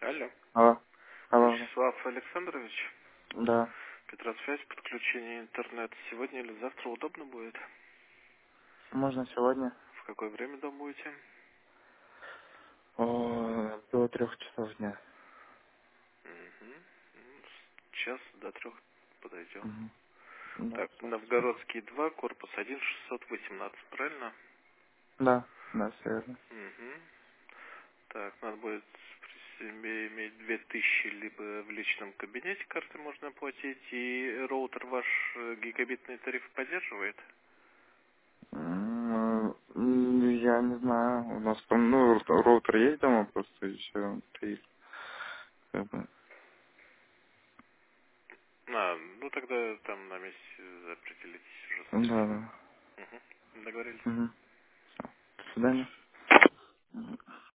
Алло. Алло. Алло. Вячеслав Александрович, Да. Петросвязь, подключение интернет. Сегодня или завтра удобно будет? Можно сегодня? В какое время дома будете? До 3 часов дня. Угу. С час до 3 подойдем. Мгм. Да, Так, спасибо. Новгородский 2, корпус 1, 618, правильно? Да, да, все верно. Угу. Так, надо будет при себе иметь 2000 либо в личном кабинете карты можно оплатить. И роутер ваш гигабитный тариф поддерживает? Я не знаю. У нас там, ну, роутер есть дома просто и все. И, как бы, Ну тогда там на месте определитесь уже с тарифом. да, да. Угу. Договорились. Мгм. До свидания.